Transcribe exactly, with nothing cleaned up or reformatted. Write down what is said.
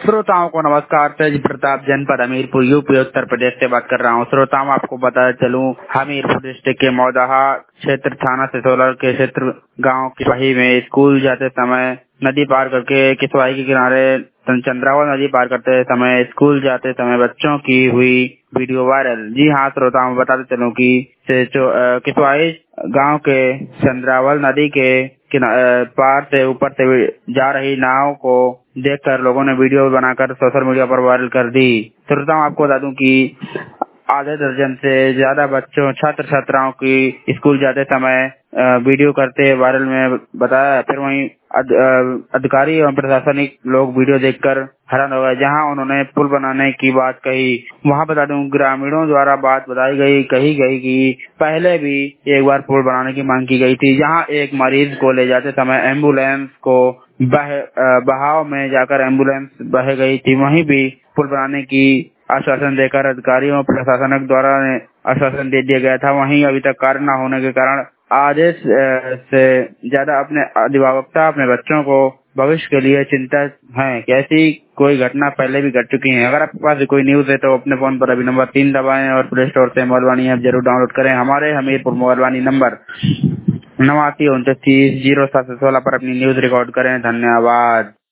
श्रोताओं को नमस्कार। तेज प्रताप, जनपद हमीरपुर, यूपी उत्तर प्रदेश से बात कर रहा हूँ। श्रोताओं आपको बता चलूं, हमीरपुर डिस्ट्रिक्ट के मौदाहा क्षेत्र थाना सिसोला के क्षेत्र गांव की वही में स्कूल जाते समय नदी पार करके किसवाई के किनारे चंद्रावल नदी पार करते समय स्कूल जाते समय बच्चों की हुई वीडियो वायरल। जी हाँ श्रोताओं, बताते चलूं कि किसवाई गांव के चंद्रावल नदी के पार से ऊपर से जा रही नाव को देखकर लोगों ने वीडियो बनाकर सोशल मीडिया पर वायरल कर दी। श्रोताओं आपको बता दूं कि आधे दर्जन से ज्यादा बच्चों छात्र छात्राओं की स्कूल जाते समय वीडियो करते वायरल में बताया। फिर वहीं अधिकारी एवं प्रशासनिक लोग वीडियो देखकर हैरान हो गए। जहां उन्होंने पुल बनाने की बात कही, वहां बता दूं ग्रामीणों द्वारा बात बताई गई कही गई कि पहले भी एक बार पुल बनाने की मांग की गई थी। जहां एक मरीज को ले जाते समय एम्बुलेंस को बह, बहाव में जाकर एम्बुलेंस बह गई थी, वहीं भी पुल बनाने की आश्वासन देकर अधिकारियों और प्रशासनिक द्वारा आश्वासन दे दिया गया था। वहीं अभी तक कार्य न होने के कारण आधे से ज्यादा अपने अभिभावकता अपने बच्चों को भविष्य के लिए चिंतित हैं कि ऐसी कोई घटना पहले भी घट चुकी है। अगर आपके पास कोई न्यूज है तो अपने फोन पर अभी नंबर तीन दबाएं और प्ले स्टोर से मोबाइलवाणी ऐप जरूर डाउनलोड करें। हमारे हमीरपुर मोबाइलवाणी नंबर नवासी उनतीस जीरो सात सौ सोलह पर अपनी न्यूज रिकॉर्ड करें। धन्यवाद।